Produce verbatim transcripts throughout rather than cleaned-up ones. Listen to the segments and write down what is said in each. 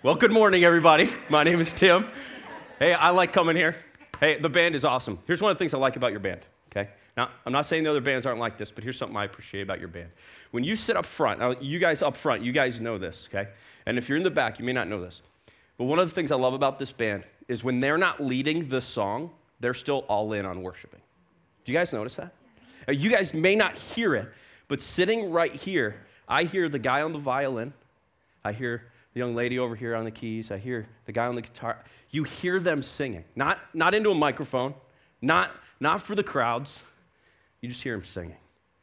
Well, good morning, everybody. My name is Tim. Hey, I like coming here. Hey, the band is awesome. Here's one of the things I like about your band, okay? Now, I'm not saying the other bands aren't like this, but here's something I appreciate about your band. When you sit up front, now you guys up front, you guys know this, okay? And if you're in the back, you may not know this. But one of the things I love about this band is when they're not leading the song, they're still all in on worshiping. Do you guys notice that? Now, you guys may not hear it, but sitting right here, I hear the guy on the violin. I hear the young lady over here on the keys. I hear the guy on the guitar. You hear them singing, not, not into a microphone, not, not for the crowds. You just hear them singing.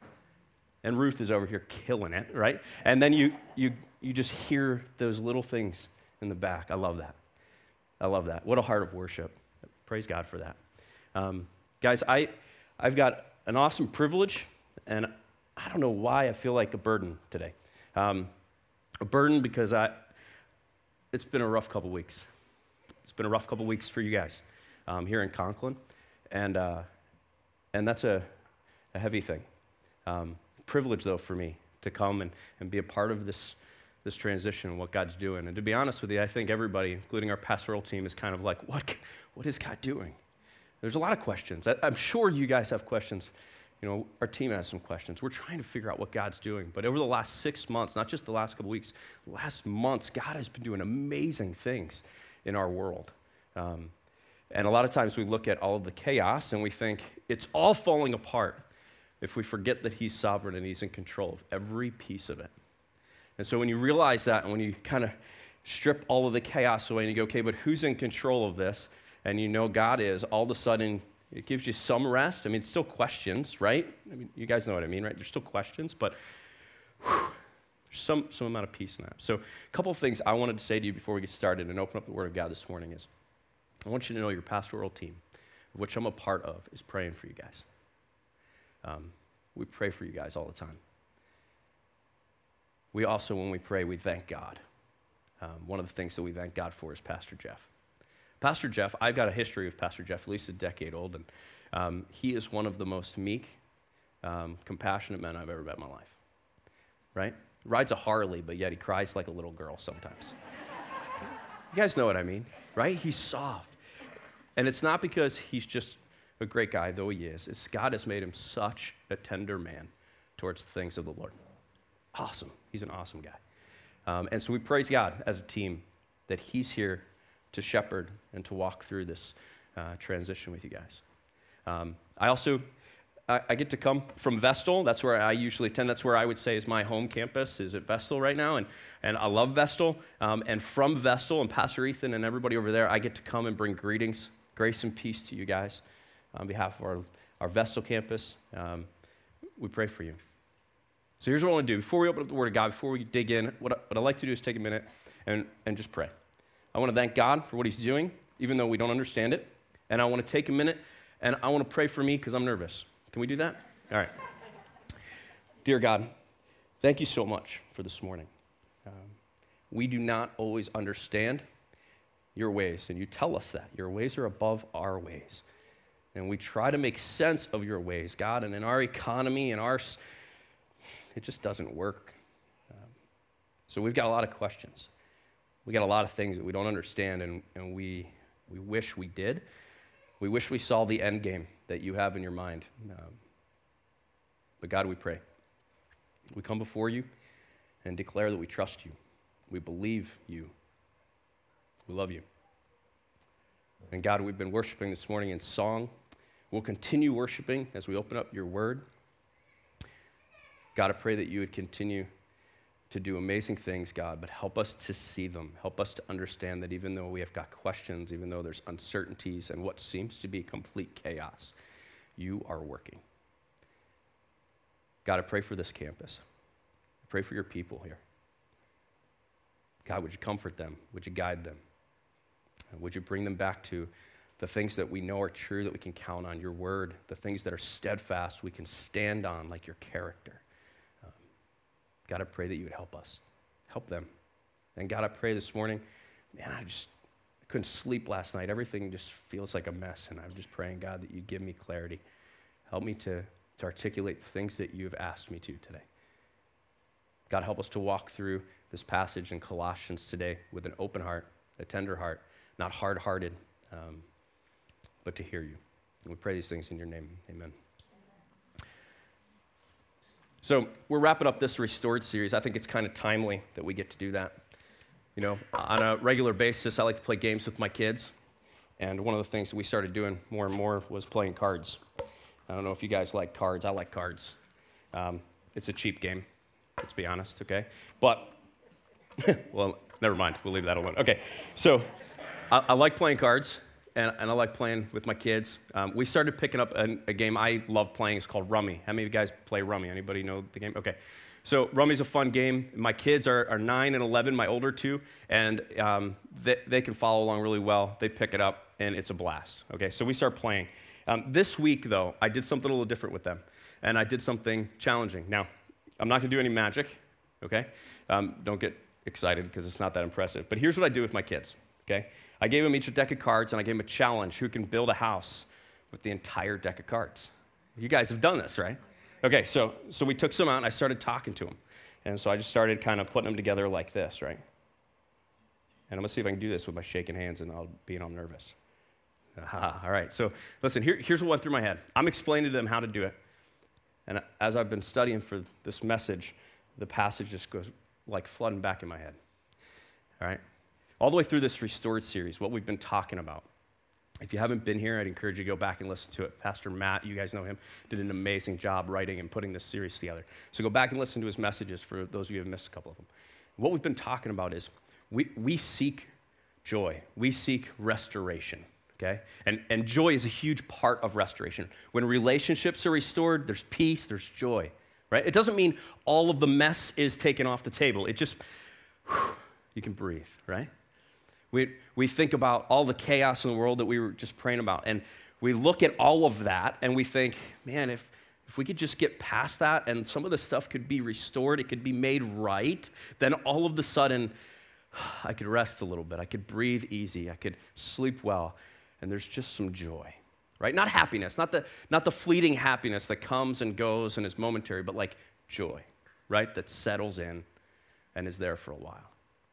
And Ruth is over here killing it, right? And then you you you just hear those little things in the back. I love that. I love that. What a heart of worship. Praise God for that. Um, guys, I, I've got an awesome privilege, and I don't know why I feel like a burden today. Um, a burden because I, it's been a rough couple weeks. It's been a rough couple weeks for you guys um, here in Conklin, and uh, and that's a, a heavy thing. Um, privilege, though, for me to come and, and be a part of this this transition and what God's doing. And to be honest with you, I think everybody, including our pastoral team, is kind of like, what what is God doing? There's a lot of questions. I, I'm sure you guys have questions. You know, our team has some questions. We're trying to figure out what God's doing. But over the last six months, not just the last couple weeks, last months, God has been doing amazing things in our world. Um, and a lot of times we look at all of the chaos and we think it's all falling apart if we forget that he's sovereign and he's in control of every piece of it. And so when you realize that and when you kind of strip all of the chaos away and you go, okay, but who's in control of this? And you know God is, all of a sudden it gives you some rest. I mean, it's still questions, right? I mean, you guys know what I mean, right? There's still questions, but whew, there's some, some amount of peace in that. So a couple of things I wanted to say to you before we get started and open up the Word of God this morning is, I want you to know your pastoral team, which I'm a part of, is praying for you guys. Um, we pray for you guys all the time. We also, when we pray, we thank God. Um, one of the things that we thank God for is Pastor Jeff. Pastor Jeff, I've got a history of Pastor Jeff, at least a decade old, and um, he is one of the most meek, um, compassionate men I've ever met in my life, right? Rides a Harley, but yet he cries like a little girl sometimes. You guys know what I mean, right? He's soft. And it's not because he's just a great guy, though he is. It's God has made him such a tender man towards the things of the Lord. Awesome. He's an awesome guy. Um, and so we praise God as a team that he's here to shepherd and to walk through this uh, transition with you guys. Um, I also, I, I get to come from Vestal. That's where I usually attend. That's where I would say is my home campus, is at Vestal right now. And, and I love Vestal. Um, and from Vestal and Pastor Ethan and everybody over there, I get to come and bring greetings, grace and peace to you guys on behalf of our, our Vestal campus. Um, we pray for you. So here's what I want to do. Before we open up the Word of God, before we dig in, what, I, what I'd like to do is take a minute and, and just pray. I want to thank God for what he's doing, even though we don't understand it. And I want to take a minute, and I want to pray for me because I'm nervous. Can we do that? All right. Dear God, thank you so much for this morning. Um, we do not always understand your ways, and you tell us that. Your ways are above our ways. And we try to make sense of your ways, God, and in our economy and our, it just doesn't work. Um, so we've got a lot of questions. We got a lot of things that we don't understand, and, and we we wish we did. We wish we saw the end game that you have in your mind. Um, but God, we pray. We come before you and declare that we trust you. We believe you. We love you. And God, we've been worshiping this morning in song. We'll continue worshiping as we open up your word. God, I pray that you would continue to do amazing things, God, but help us to see them. Help us to understand that even though we have got questions, even though there's uncertainties and what seems to be complete chaos, you are working. God, I pray for this campus. I pray for your people here. God, would you comfort them? Would you guide them? Would you bring them back to the things that we know are true, that we can count on, your word, the things that are steadfast, we can stand on, like your character. God, I pray that you would help us. Help them. And God, I pray this morning, man, I just I couldn't sleep last night. Everything just feels like a mess, and I'm just praying, God, that you give me clarity. Help me to, to articulate the things that you have asked me to today. God, help us to walk through this passage in Colossians today with an open heart, a tender heart, not hard-hearted, um, but to hear you. And we pray these things in your name. Amen. So we're wrapping up this Restored series. I think it's kind of timely that we get to do that. You know, on a regular basis, I like to play games with my kids. And one of the things that we started doing more and more was playing cards. I don't know if you guys like cards. I like cards. Um, it's a cheap game, let's be honest, okay? But, well, never mind. We'll leave that alone. Okay, so I, I like playing cards, and, and I like playing with my kids. Um, we started picking up a, a game I love playing. It's called Rummy. How many of you guys play Rummy? Anybody know the game? Okay. So Rummy's a fun game. My kids are, are nine and eleven, my older two, and um, they, they can follow along really well. They pick it up, and it's a blast. Okay, so we start playing. Um, this week, though, I did something a little different with them, and I did something challenging. Now, I'm not going to do any magic, okay? Um, don't get excited because it's not that impressive. But here's what I do with my kids, okay? I gave them each a deck of cards, and I gave them a challenge who can build a house with the entire deck of cards. You guys have done this, right? Okay, so so we took some out, and I started talking to them. And so I just started kind of putting them together like this, right? And I'm going to see if I can do this with my shaking hands and all being all nervous. Aha, all right, so listen, here, here's what went through my head. I'm explaining to them how to do it. And as I've been studying for this message, the passage just goes like flooding back in my head. All right? All the way through this Restored series, what we've been talking about. If you haven't been here, I'd encourage you to go back and listen to it. Pastor Matt, you guys know him, did an amazing job writing and putting this series together. So go back and listen to his messages for those of you who have missed a couple of them. What we've been talking about is we, we seek joy. We seek restoration, okay? And, and joy is a huge part of restoration. When relationships are restored, there's peace, there's joy, right? It doesn't mean all of the mess is taken off the table. It just, whew, you can breathe, right? We we think about all the chaos in the world that we were just praying about, and we look at all of that, and we think, man, if, if we could just get past that and some of the stuff could be restored, it could be made right, then all of a sudden, I could rest a little bit. I could breathe easy. I could sleep well, and there's just some joy, right? Not happiness, not the, not the fleeting happiness that comes and goes and is momentary, but like joy, right, that settles in and is there for a while.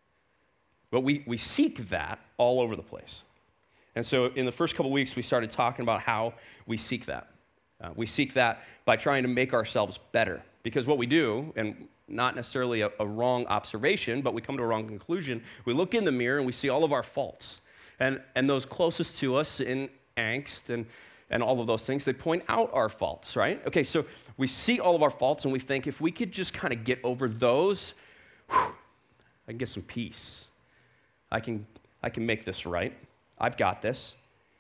But we, we seek that all over the place. And so in the first couple weeks, we started talking about how we seek that. Uh, we seek that by trying to make ourselves better. Because what we do, and not necessarily a, a wrong observation, but we come to a wrong conclusion, we look in the mirror and we see all of our faults. And, and those closest to us in angst and, and all of those things, they point out our faults, right? Okay, so we see all of our faults and we think if we could just kind of get over those, whew, I can get some peace. I can I can make this right. I've got this.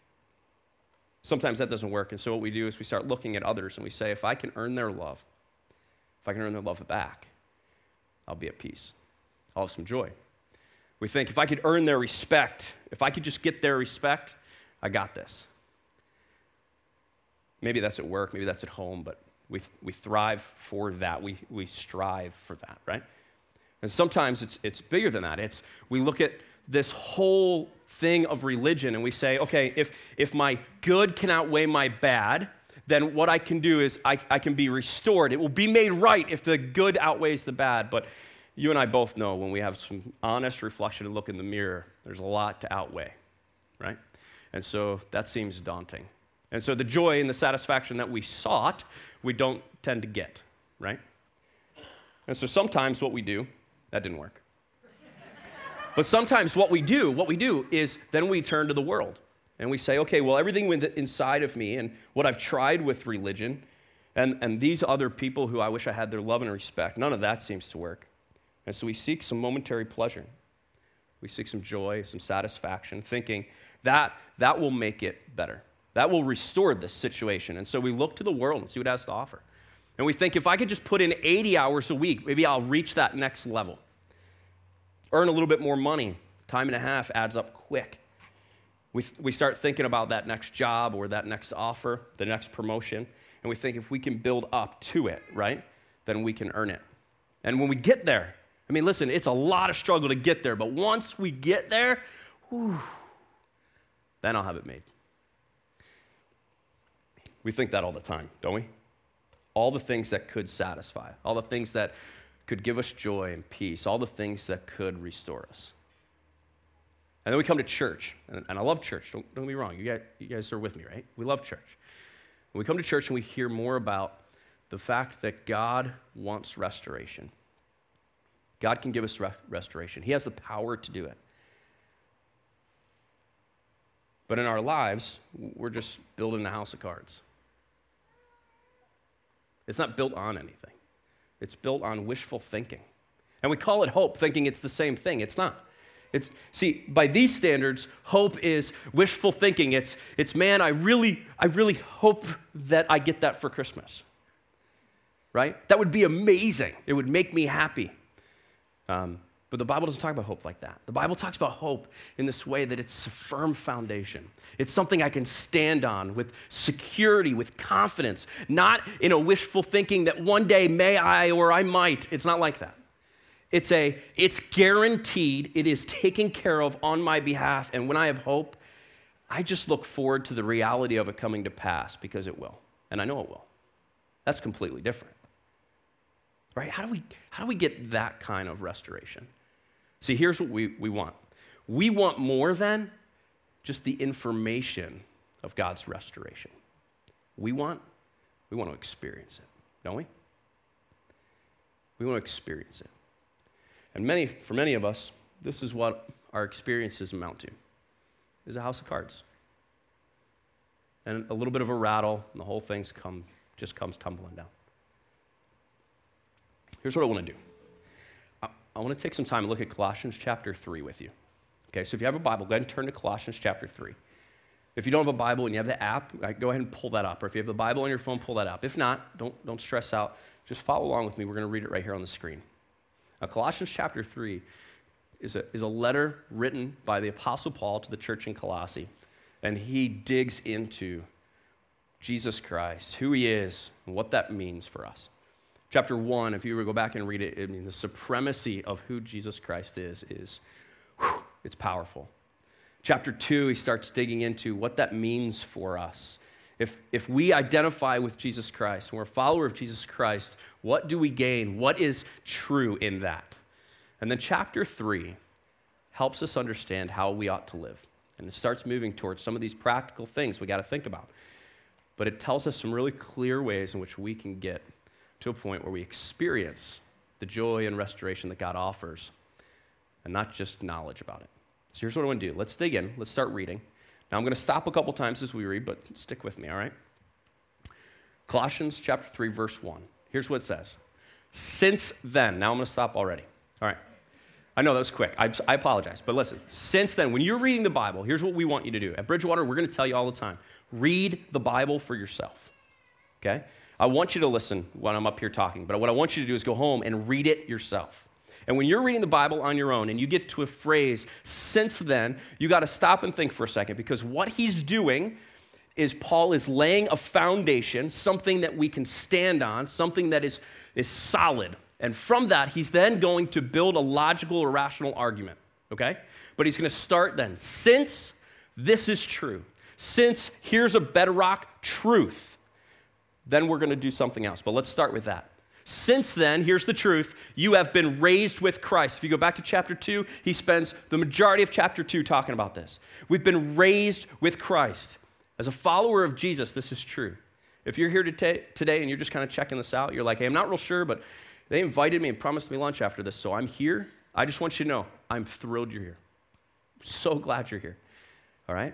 Sometimes that doesn't work, and so what we do is we start looking at others and we say, if I can earn their love, if I can earn their love back, I'll be at peace. I'll have some joy. We think, if I could earn their respect, if I could just get their respect, I got this. Maybe that's at work, maybe that's at home, but we we thrive for that. We we strive for that, right? And sometimes it's it's bigger than that. It's we look at this whole thing of religion and we say, okay, if if my good can outweigh my bad, then what I can do is I, I can be restored. It will be made right if the good outweighs the bad. But you and I both know when we have some honest reflection and look in the mirror, there's a lot to outweigh, right? And so that seems daunting. And so the joy and the satisfaction that we sought, we don't tend to get, right? And so sometimes what we do, that didn't work. But sometimes what we do, what we do is then we turn to the world and we say, okay, well, everything inside of me and what I've tried with religion and, and these other people who I wish I had their love and respect, none of that seems to work. And so we seek some momentary pleasure. We seek some joy, some satisfaction, thinking that that will make it better. That will restore this situation. And so we look to the world and see what it has to offer. And we think, if I could just put in eighty hours a week, maybe I'll reach that next level. Earn a little bit more money. Time and a half adds up quick. We, we start thinking about that next job or that next offer, the next promotion, and we think if we can build up to it, right, then we can earn it. And when we get there, I mean, listen, it's a lot of struggle to get there, but once we get there, whew, then I'll have it made. We think that all the time, don't we? All the things that could satisfy, all the things that could give us joy and peace, all the things that could restore us. And then we come to church, and, and I love church, don't, don't get me wrong, you guys, you guys are with me, right? We love church. And we come to church and we hear more about the fact that God wants restoration. God can give us re- restoration. He has the power to do it. But in our lives, we're just building a house of cards. It's not built on anything. It's built on wishful thinking. And we call it hope, thinking it's the same thing. It's not. It's, see, by these standards, hope is wishful thinking. It's, it's man, I really, I really hope that I get that for Christmas. Right? That would be amazing. It would make me happy. Um, but the Bible doesn't talk about hope like that. The Bible talks about hope in this way that it's a firm foundation. It's something I can stand on with security, with confidence, not in a wishful thinking that one day may I or I might. It's not like that. It's a, it's guaranteed, it is taken care of on my behalf, and when I have hope, I just look forward to the reality of it coming to pass because it will, and I know it will. That's completely different. Right? How do we, how do we get that kind of restoration? See, here's what we, we want. We want more than just the information of God's restoration. We want, we want to experience it, don't we? We want to experience it. And many, for many of us, this is what our experiences amount to, is a house of cards. And a little bit of a rattle, and the whole thing's come, just comes tumbling down. Here's what I want to do. I, I want to take some time and look at Colossians chapter three with you. Okay, so if you have a Bible, go ahead and turn to Colossians chapter three. If you don't have a Bible and you have the app, go ahead and pull that up. Or if you have the Bible on your phone, pull that up. If not, don't, don't stress out. Just follow along with me. We're going to read it right here on the screen. Now, Colossians chapter three is a, is a letter written by the Apostle Paul to the church in Colossae, and he digs into Jesus Christ, who he is, and what that means for us. Chapter one, if you were to go back and read it, I mean, the supremacy of who Jesus Christ is, is, whew, it's powerful. Chapter two, he starts digging into what that means for us. If, if we identify with Jesus Christ, and we're a follower of Jesus Christ, what do we gain? What is true in that? And then chapter three helps us understand how we ought to live. And it starts moving towards some of these practical things we got to think about. But it tells us some really clear ways in which we can get to a point where we experience the joy and restoration that God offers, and not just knowledge about it. So here's what I want to do. Let's dig in. Let's start reading. Now, I'm going to stop a couple times as we read, but stick with me, all right? Colossians chapter three, verse one. Here's what it says. Since then, now I'm going to stop already. All right. I know that was quick. I, I apologize, but listen. Since then, when you're reading the Bible, here's what we want you to do. At Bridgewater, we're going to tell you all the time. Read the Bible for yourself, okay? I want you to listen when I'm up here talking, but what I want you to do is go home and read it yourself. And when you're reading the Bible on your own and you get to a phrase, since then, you got to stop and think for a second, because what he's doing is Paul is laying a foundation, something that we can stand on, something that is, is solid. And from that, he's then going to build a logical or rational argument, okay? But he's going to start then, since this is true, since here's a bedrock truth, then we're going to do something else. But let's start with that. Since then, here's the truth, you have been raised with Christ. If you go back to chapter two, he spends the majority of chapter two talking about this. We've been raised with Christ. As a follower of Jesus, this is true. If you're here today, today and you're just kind of checking this out, you're like, hey, I'm not real sure, but they invited me and promised me lunch after this, so I'm here. I just want you to know, I'm thrilled you're here. So glad you're here, all right?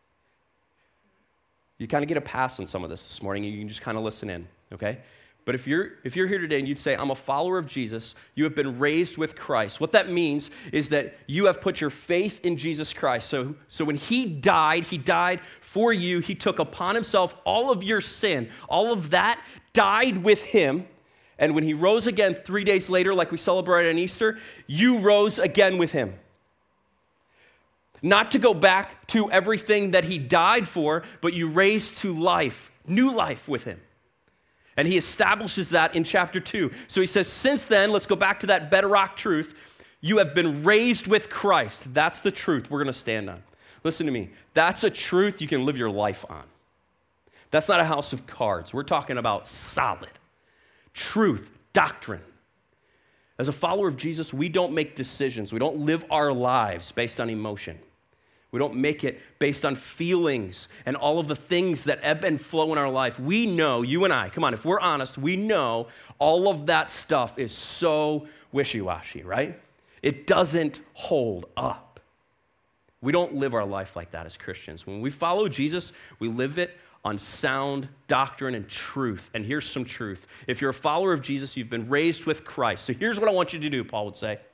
You kind of get a pass on some of this this morning, and you can just kind of listen in, okay? But if you're if you're here today and you'd say, I'm a follower of Jesus, you have been raised with Christ. What that means is that you have put your faith in Jesus Christ. So, so when he died, he died for you. He took upon himself all of your sin. All of that died with him. And when he rose again three days later, like we celebrate on Easter, you rose again with him. Not to go back to everything that he died for, but you raised to life, new life with him. And he establishes that in chapter two. So he says, since then, let's go back to that bedrock truth. You have been raised with Christ. That's the truth we're going to stand on. Listen to me. That's a truth you can live your life on. That's not a house of cards. We're talking about solid truth, doctrine. As a follower of Jesus, we don't make decisions. We don't live our lives based on emotion. We don't make it based on feelings and all of the things that ebb and flow in our life. We know, you and I, come on, if we're honest, we know all of that stuff is so wishy-washy, right? It doesn't hold up. We don't live our life like that as Christians. When we follow Jesus, we live it on sound doctrine and truth. And here's some truth. If you're a follower of Jesus, you've been raised with Christ. So here's what I want you to do, Paul would say.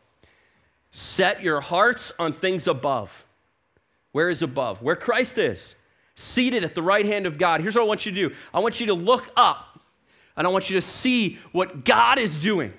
Set your hearts on things above. Where is above? Where Christ is, seated at the right hand of God. Here's what I want you to do. I want you to look up, and I want you to see what God is doing.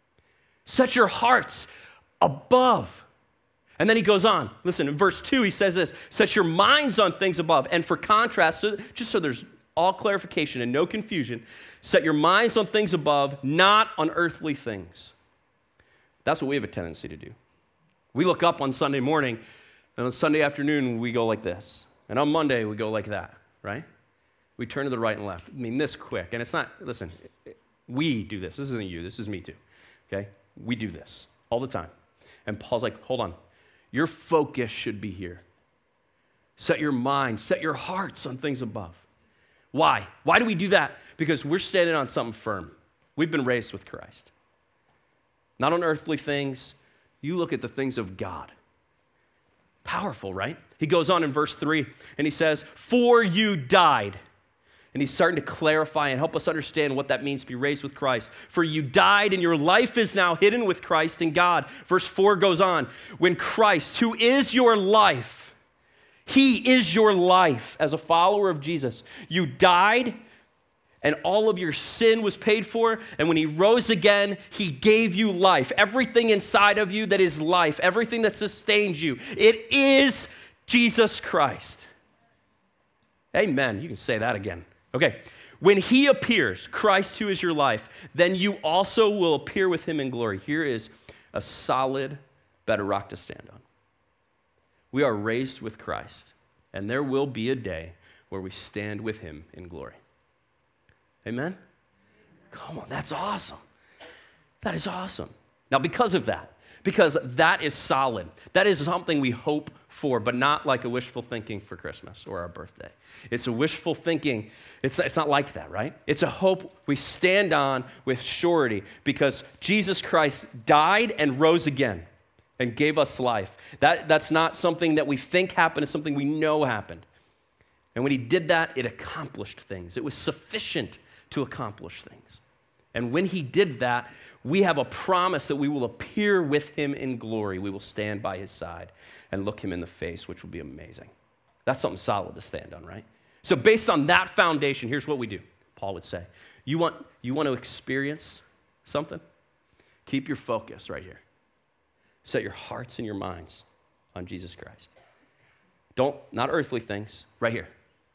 Set your hearts above. And then he goes on. Listen, in verse two, he says this, set your minds on things above. And for contrast, so, just so there's all clarification and no confusion, set your minds on things above, not on earthly things. That's what we have a tendency to do. We look up on Sunday morning, and on Sunday afternoon, we go like this. And on Monday, we go like that, right? We turn to the right and left. I mean, this quick. And it's not, listen, we do this. This isn't you. This is me too, okay? We do this all the time. And Paul's like, hold on. Your focus should be here. Set your mind, set your hearts on things above. Why? Why do we do that? Because we're standing on something firm. We've been raised with Christ. Not on earthly things. You look at the things of God. Powerful, right? He goes on in verse three, and he says, for you died. And he's starting to clarify and help us understand what that means to be raised with Christ. For you died, and your life is now hidden with Christ in God. Verse four goes on, when Christ, who is your life, he is your life as a follower of Jesus. You died, and all of your sin was paid for, and when he rose again, he gave you life. Everything inside of you that is life, everything that sustains you, it is Jesus Christ. Amen. You can say that again. Okay. When he appears, Christ who is your life, then you also will appear with him in glory. Here is a solid bedrock to stand on. We are raised with Christ, and there will be a day where we stand with him in glory. Amen? Come on, that's awesome. That is awesome. Now, because of that, because that is solid, that is something we hope for, but not like a wishful thinking for Christmas or our birthday. It's a wishful thinking. It's, it's not like that, right? It's a hope we stand on with surety because Jesus Christ died and rose again and gave us life. That, that's not something that we think happened. It's something we know happened. And when he did that, it accomplished things. It was sufficient to accomplish things. And when he did that, we have a promise that we will appear with him in glory. We will stand by his side and look him in the face, which will be amazing. That's something solid to stand on, right? So based on that foundation, here's what we do. Paul would say, you want, you want to experience something? Keep your focus right here. Set your hearts and your minds on Jesus Christ. Don't, not earthly things, right here.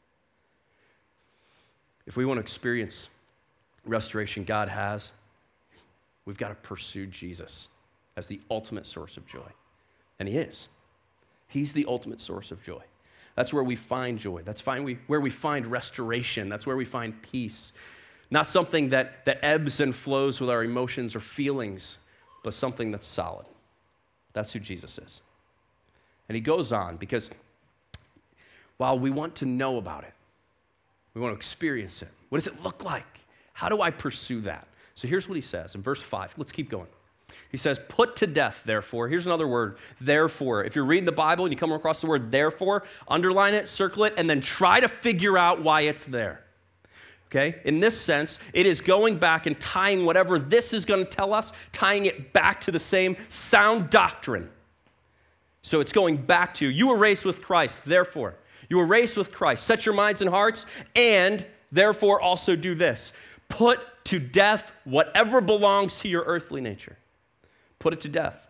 If we want to experience restoration God has, we've got to pursue Jesus as the ultimate source of joy. And he is. He's the ultimate source of joy. That's where we find joy. That's find we, where we find restoration. That's where we find peace. Not something that, that ebbs and flows with our emotions or feelings, but something that's solid. That's who Jesus is. And he goes on because while we want to know about it, we want to experience it. What does it look like? How do I pursue that? So here's what he says in verse five. Let's keep going. He says, put to death, therefore. Here's another word, therefore. If you're reading the Bible and you come across the word therefore, underline it, circle it, and then try to figure out why it's there. Okay? In this sense, it is going back and tying whatever this is going to tell us, tying it back to the same sound doctrine. So it's going back to, you were raised with Christ, therefore. You were raised with Christ. Set your minds and hearts, and therefore also do this. Put to death whatever belongs to your earthly nature. Put it to death.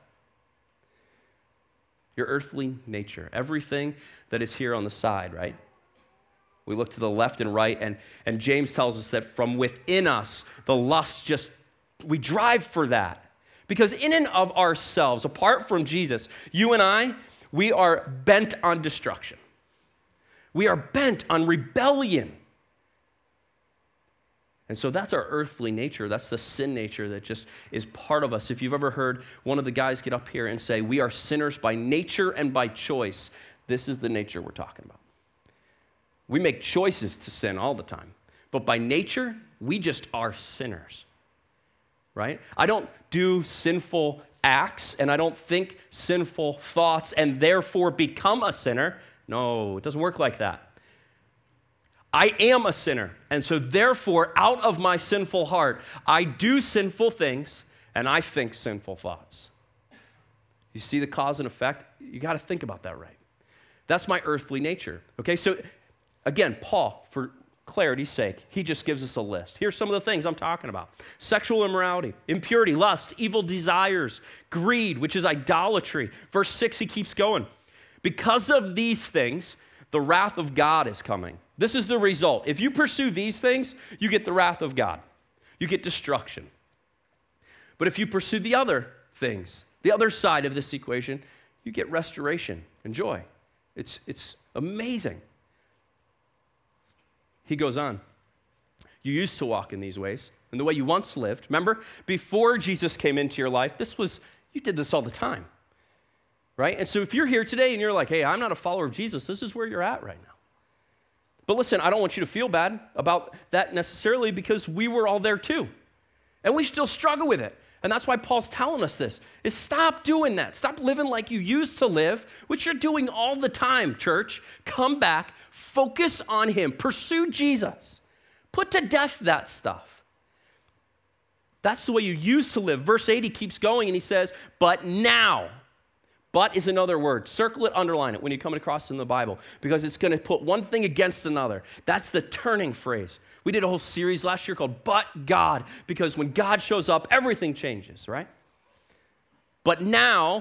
Your earthly nature. Everything that is here on the side, right? We look to the left and right, and, and James tells us that from within us, the lust just, we drive for that. Because in and of ourselves, apart from Jesus, you and I, we are bent on destruction. We are bent on rebellion. And so that's our earthly nature. That's the sin nature that just is part of us. If you've ever heard one of the guys get up here and say, we are sinners by nature and by choice, this is the nature we're talking about. We make choices to sin all the time. But by nature, we just are sinners, right? I don't do sinful acts and I don't think sinful thoughts and therefore become a sinner. No, it doesn't work like that. I am a sinner, and so therefore, out of my sinful heart, I do sinful things, and I think sinful thoughts. You see the cause and effect? You got to think about that right. That's my earthly nature, okay? So, again, Paul, for clarity's sake, he just gives us a list. Here's some of the things I'm talking about. Sexual immorality, impurity, lust, evil desires, greed, which is idolatry. Verse six, he keeps going. Because of these things, the wrath of God is coming. This is the result. If you pursue these things, you get the wrath of God. You get destruction. But if you pursue the other things, the other side of this equation, you get restoration and joy. It's, it's amazing. He goes on. You used to walk in these ways, and the way you once lived. Remember, before Jesus came into your life, this was, you did this all the time. Right? And so if you're here today and you're like, hey, I'm not a follower of Jesus, this is where you're at right now. But listen, I don't want you to feel bad about that necessarily because we were all there too. And we still struggle with it. And that's why Paul's telling us this, is stop doing that. Stop living like you used to live, which you're doing all the time, church. Come back, focus on him, pursue Jesus. Put to death that stuff. That's the way you used to live. Verse eight, he keeps going and he says, but now. But is another word. Circle it, underline it when you come across it in the Bible because it's going to put one thing against another. That's the turning phrase. We did a whole series last year called But God because when God shows up, everything changes, right? But now,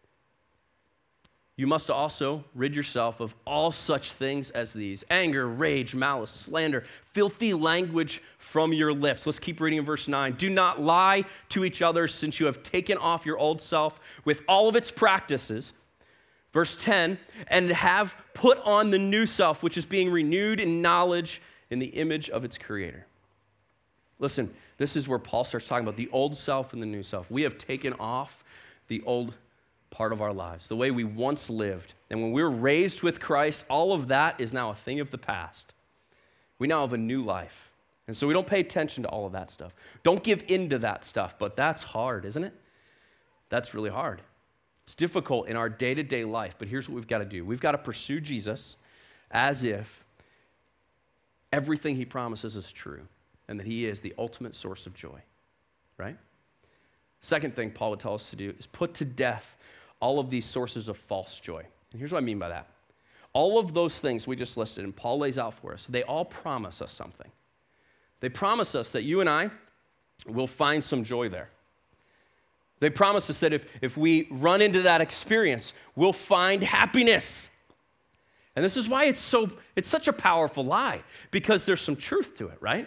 you must also rid yourself of all such things as these: anger, rage, malice, slander, filthy language from your lips. Let's keep reading in verse nine. Do not lie to each other since you have taken off your old self with all of its practices. Verse ten, and have put on the new self, which is being renewed in knowledge in the image of its creator. Listen, this is where Paul starts talking about the old self and the new self. We have taken off the old part of our lives, the way we once lived. And when we were raised with Christ, all of that is now a thing of the past. We now have a new life. And so we don't pay attention to all of that stuff. Don't give in to that stuff, but that's hard, isn't it? That's really hard. It's difficult in our day-to-day life, but here's what we've got to do. We've got to pursue Jesus as if everything he promises is true and that he is the ultimate source of joy, right? Second thing Paul would tell us to do is put to death all of these sources of false joy. And here's what I mean by that. All of those things we just listed and Paul lays out for us, they all promise us something. They promise us that you and I will find some joy there. They promise us that if, if we run into that experience, we'll find happiness. And this is why it's so it's such a powerful lie, because there's some truth to it, right?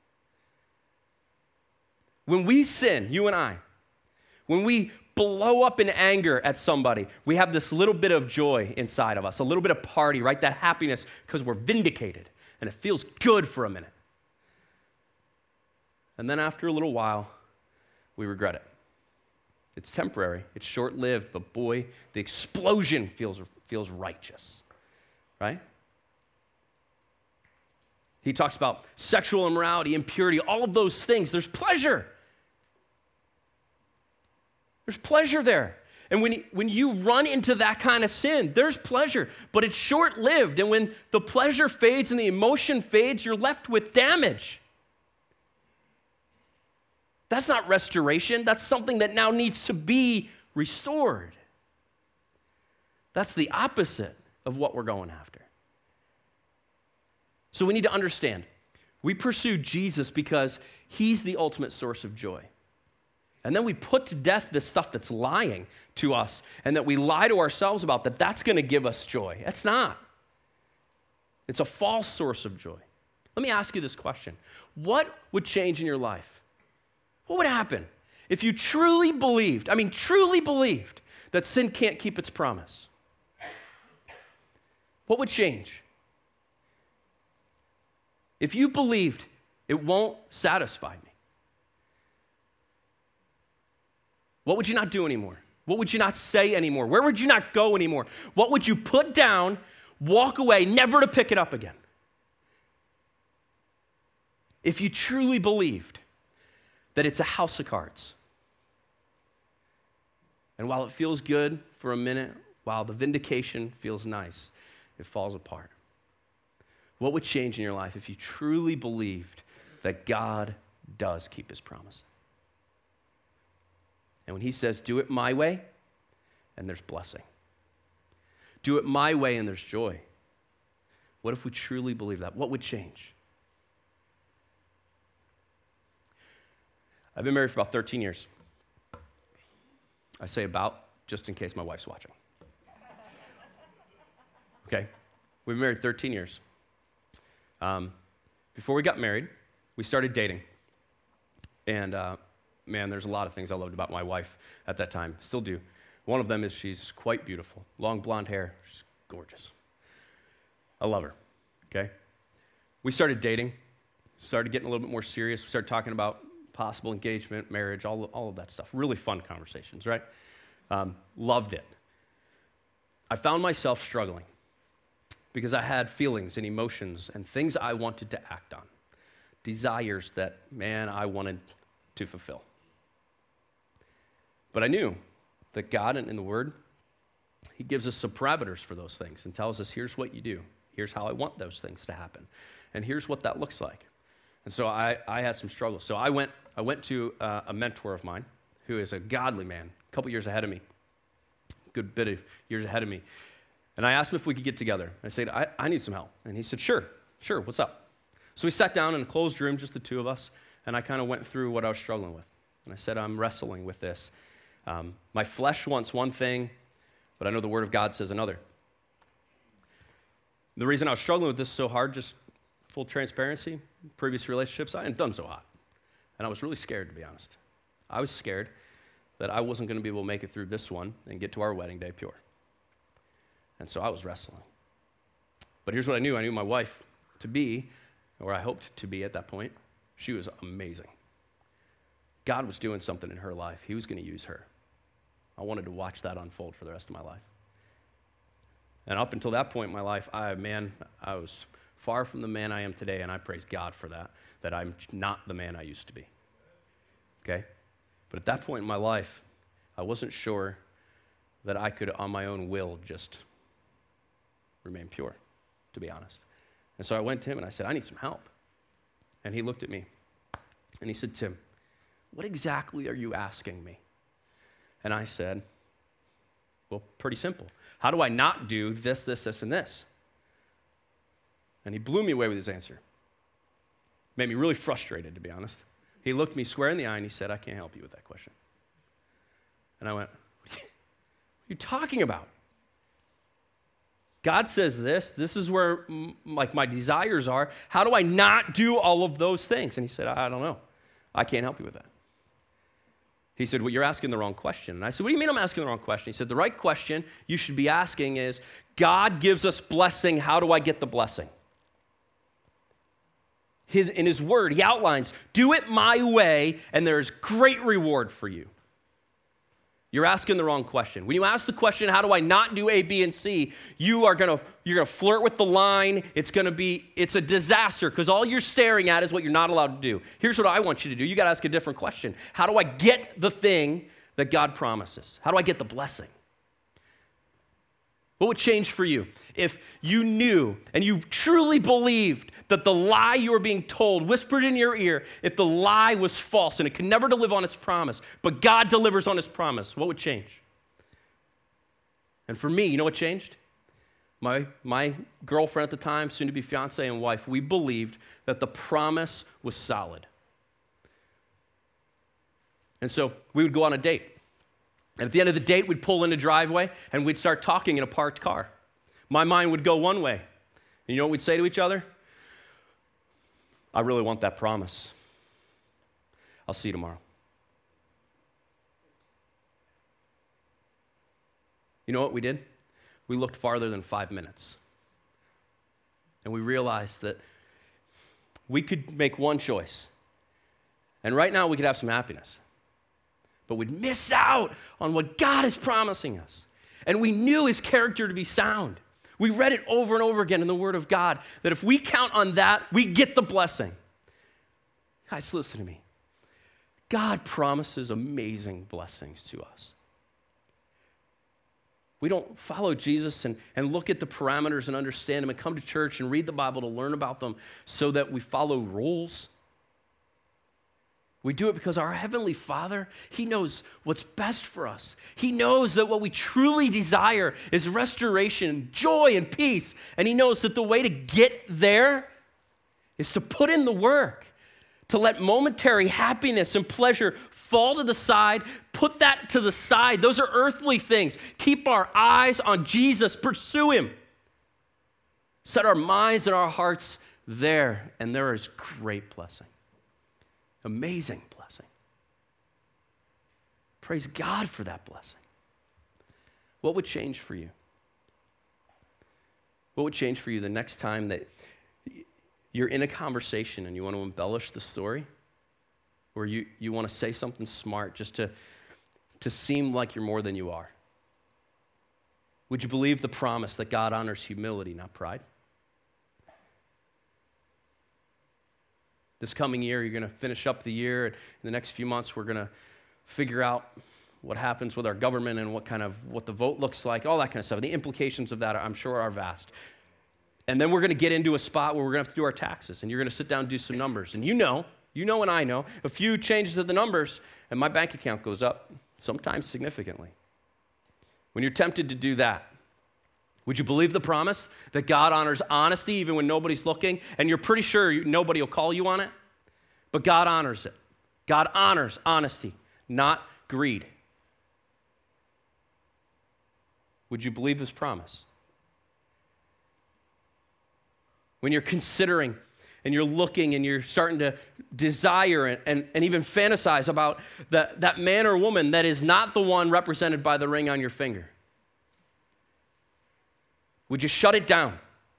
When we sin, you and I, when we blow up in anger at somebody, we have this little bit of joy inside of us, a little bit of party, right? That happiness because we're vindicated and it feels good for a minute. And then after a little while, we regret it. It's temporary, it's short-lived, but boy, the explosion feels, feels righteous, right? He talks about sexual immorality, impurity, all of those things. There's pleasure. There's pleasure there. And when, when you run into that kind of sin, there's pleasure, but it's short-lived. And when the pleasure fades and the emotion fades, you're left with damage. That's not restoration. That's something that now needs to be restored. That's the opposite of what we're going after. So we need to understand, we pursue Jesus because he's the ultimate source of joy. And then we put to death this stuff that's lying to us and that we lie to ourselves about, that that's going to give us joy. That's not. It's a false source of joy. Let me ask you this question. What would change in your life? What would happen if you truly believed, I mean truly believed, that sin can't keep its promise? What would change? If you believed It won't satisfy me. What would you not do anymore? What would you not say anymore? Where would you not go anymore? What would you put down, walk away, never to pick it up again? If you truly believed that it's a house of cards, and while it feels good for a minute, while the vindication feels nice, it falls apart. What would change in your life if you truly believed that God does keep his promise? And when he says, do it my way, and there's blessing. Do it my way, and there's joy. What if we truly believe that? What would change? I've been married for about thirteen years. I say about, just in case my wife's watching. Okay? We've been married thirteen years. Um, before we got married, we started dating. And uh, man, there's a lot of things I loved about my wife at that time. Still do. One of them is she's quite beautiful. Long blonde hair. She's gorgeous. I love her. Okay? We started dating. Started getting a little bit more serious. We started talking about possible engagement, marriage, all, all of that stuff. Really fun conversations, right? Um, loved it. I found myself struggling because I had feelings and emotions and things I wanted to act on. Desires that, man, I wanted to fulfill. But I knew that God, in the Word, he gives us some parameters for those things and tells us, here's what you do. Here's how I want those things to happen. And here's what that looks like. And so I, I had some struggles. So I went, I went to uh, a mentor of mine who is a godly man, a couple years ahead of me, good bit of years ahead of me. And I asked him if we could get together. I said, I, I need some help. And he said, sure, sure, what's up? So we sat down in a closed room, just the two of us, and I kind of went through what I was struggling with. And I said, I'm wrestling with this. Um, my flesh wants one thing, but I know the Word of God says another. The reason I was struggling with this so hard, just full transparency, previous relationships, I hadn't done so hot. And I was really scared, to be honest. I was scared that I wasn't going to be able to make it through this one and get to our wedding day pure. And so I was wrestling. But here's what I knew. I knew my wife to be, or I hoped to be at that point, she was amazing. God was doing something in her life. He was going to use her. I wanted to watch that unfold for the rest of my life. And up until that point in my life, I, man, I was far from the man I am today, and I praise God for that, that I'm not the man I used to be. Okay? But at that point in my life, I wasn't sure that I could, on my own will, just remain pure, to be honest. And so I went to him and I said, I need some help. And he looked at me and he said, Tim, what exactly are you asking me? And I said, well, pretty simple. How do I not do this, this, this, and this? And he blew me away with his answer. Made me really frustrated, to be honest. He looked me square in the eye and he said, I can't help you with that question. And I went, what are you talking about? God says this. This is where m- like my desires are. How do I not do all of those things? And he said, I don't know. I can't help you with that. He said, well, you're asking the wrong question. And I said, what do you mean I'm asking the wrong question? He said, the right question you should be asking is, God gives us blessing. How do I get the blessing? His, in his word, he outlines, do it my way, and there's great reward for you. You're asking the wrong question. When you ask the question, how do I not do A, B, and C, you are gonna you're gonna flirt with the line. It's gonna be it's a disaster because all you're staring at is what you're not allowed to do. Here's what I want you to do. You got to ask a different question. How do I get the thing that God promises? How do I get the blessing? What would change for you if you knew and you truly believed that the lie you were being told, whispered in your ear, if the lie was false and it could never deliver on its promise, but God delivers on his promise, what would change? And for me, you know what changed? My, my girlfriend at the time, soon to be fiance and wife, we believed that the promise was solid. And so we would go on a date. And at the end of the date, we'd pull in a driveway and we'd start talking in a parked car. My mind would go one way. And you know what we'd say to each other? I really want that promise. I'll see you tomorrow. You know what we did? We looked farther than five minutes. And we realized that we could make one choice. And right now we could have some happiness. But we'd miss out on what God is promising us. And we knew his character to be sound. We read it over and over again in the Word of God, that if we count on that, we get the blessing. Guys, listen to me. God promises amazing blessings to us. We don't follow Jesus and, and look at the parameters and understand them and come to church and read the Bible to learn about them so that we follow rules. We do it because our Heavenly Father, he knows what's best for us. He knows that what we truly desire is restoration, joy, and peace. And he knows that the way to get there is to put in the work, to let momentary happiness and pleasure fall to the side, put that to the side. Those are earthly things. Keep our eyes on Jesus, pursue him. Set our minds and our hearts there, and there is great blessing. Amazing blessing. Praise God for that blessing. What would change for you? What would change for you the next time that you're in a conversation and you want to embellish the story? Or you, you want to say something smart just to, to seem like you're more than you are? Would you believe the promise that God honors humility, not pride? This coming year, you're going to finish up the year. In the next few months, we're going to figure out what happens with our government and what kind of, what the vote looks like, all that kind of stuff. The implications of that, I'm sure, are vast. And then we're going to get into a spot where we're going to have to do our taxes, and you're going to sit down and do some numbers. And you know, you know and I know, a few changes of the numbers, and my bank account goes up, sometimes significantly. When you're tempted to do that, would you believe the promise that God honors honesty even when nobody's looking, and you're pretty sure you, nobody will call you on it? But God honors it. God honors honesty, not greed. Would you believe his promise? When you're considering and you're looking and you're starting to desire and, and, and even fantasize about the, that man or woman that is not the one represented by the ring on your finger, would you shut it down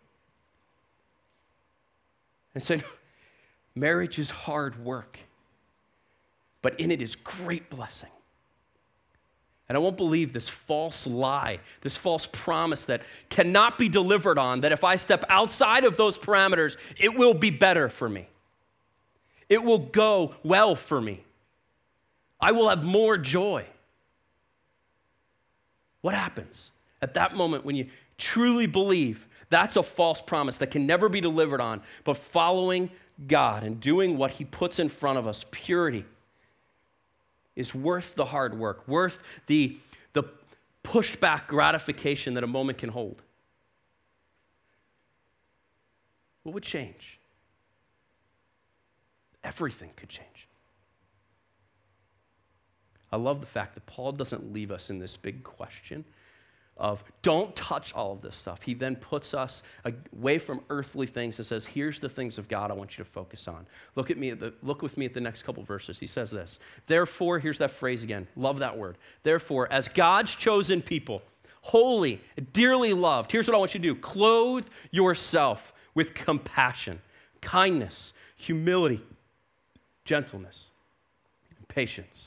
and say, marriage is hard work, but in it is great blessing. And I won't believe this false lie, this false promise that cannot be delivered on, that if I step outside of those parameters, it will be better for me. It will go well for me. I will have more joy. What happens at that moment when you truly believe that's a false promise that can never be delivered on, but following God and doing what he puts in front of us, purity, is worth the hard work, worth the, the pushed back gratification that a moment can hold? What would change? Everything could change. I love the fact that Paul doesn't leave us in this big question of don't touch all of this stuff. He then puts us away from earthly things and says, here's the things of God I want you to focus on. Look at me, at the, look with me at the next couple verses. He says this, therefore, here's that phrase again. Love that word. Therefore, as God's chosen people, holy, dearly loved, here's what I want you to do. Clothe yourself with compassion, kindness, humility, gentleness, and patience.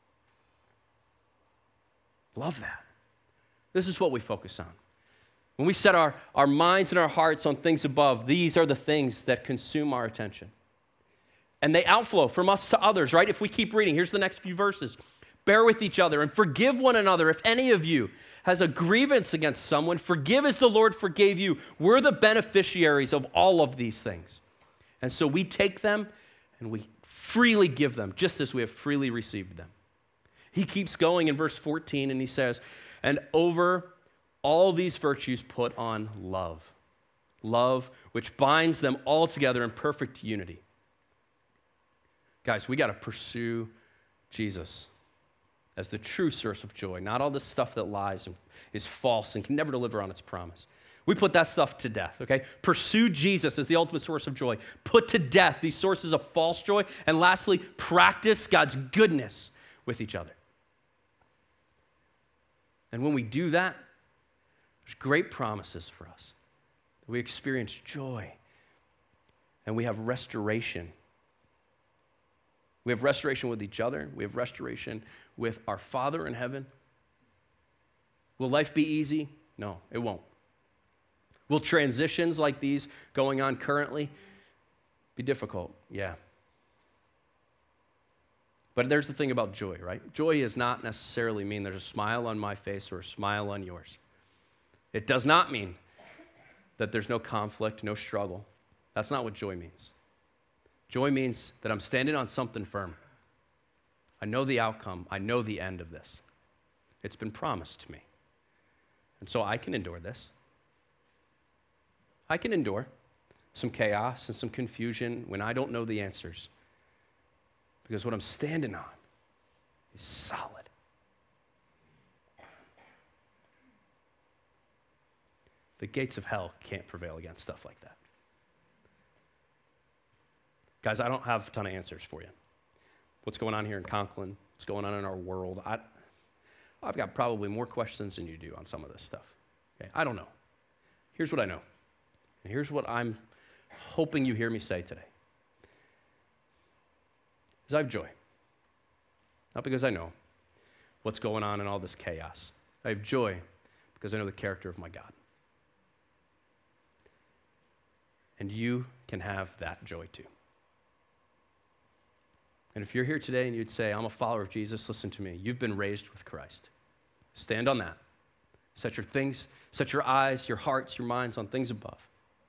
Love that. This is what we focus on. When we set our, our minds and our hearts on things above, these are the things that consume our attention. And they outflow from us to others, right? If we keep reading, here's the next few verses. Bear with each other and forgive one another. If any of you has a grievance against someone, forgive as the Lord forgave you. We're the beneficiaries of all of these things. And so we take them and we freely give them, just as we have freely received them. He keeps going in verse fourteen and he says, and over all these virtues put on love. Love, which binds them all together in perfect unity. Guys, we got to pursue Jesus as the true source of joy, not all this stuff that lies and is false and can never deliver on its promise. We put that stuff to death, okay? Pursue Jesus as the ultimate source of joy. Put to death these sources of false joy. And lastly, practice God's goodness with each other. And when we do that, there's great promises for us. We experience joy and we have restoration. We have restoration with each other. We have restoration with our Father in heaven. Will life be easy? No, it won't. Will transitions like these going on currently be difficult? Yeah. But there's the thing about joy, right? Joy does not necessarily mean there's a smile on my face or a smile on yours. It does not mean that there's no conflict, no struggle. That's not what joy means. Joy means that I'm standing on something firm. I know the outcome. I know the end of this. It's been promised to me. And so I can endure this. I can endure some chaos and some confusion when I don't know the answers. Because what I'm standing on is solid. The gates of hell can't prevail against stuff like that. Guys, I don't have a ton of answers for you. What's going on here in Conklin? What's going on in our world? I, I've got probably more questions than you do on some of this stuff. Okay? I don't know. Here's what I know. And here's what I'm hoping you hear me say today. Is I have joy. Not because I know what's going on in all this chaos. I have joy because I know the character of my God. And you can have that joy too. And if you're here today and you'd say, I'm a follower of Jesus, listen to me. You've been raised with Christ. Stand on that. Set your things, set your eyes, your hearts, your minds on things above.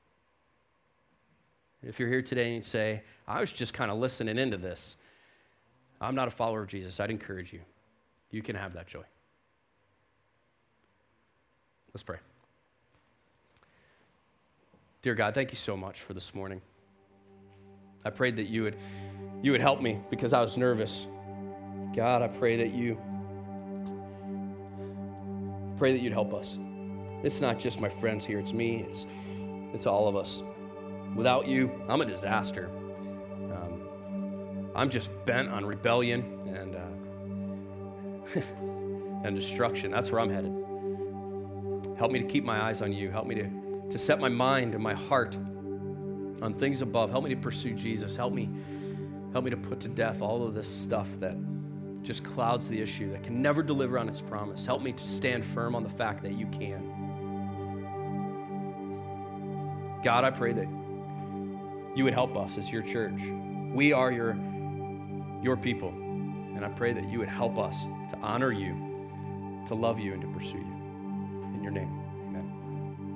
If you're here today and you'd say, I was just kind of listening into this, I'm not a follower of Jesus, I'd encourage you. You can have that joy. Let's pray. Dear God, thank you so much for this morning. I prayed that you would, you would help me because I was nervous. God, I pray that you, pray that you'd help us. It's not just my friends here, it's me, it's, it's all of us. Without you, I'm a disaster. Um, I'm just bent on rebellion and uh, and destruction. That's where I'm headed. Help me to keep my eyes on you. Help me to, to set my mind and my heart on things above. Help me to pursue Jesus. Help me, help me to put to death all of this stuff that just clouds the issue, that can never deliver on its promise. Help me to stand firm on the fact that you can. God, I pray that you would help us as your church. We are your, your people. And I pray that you would help us to honor you, to love you, and to pursue you. In your name.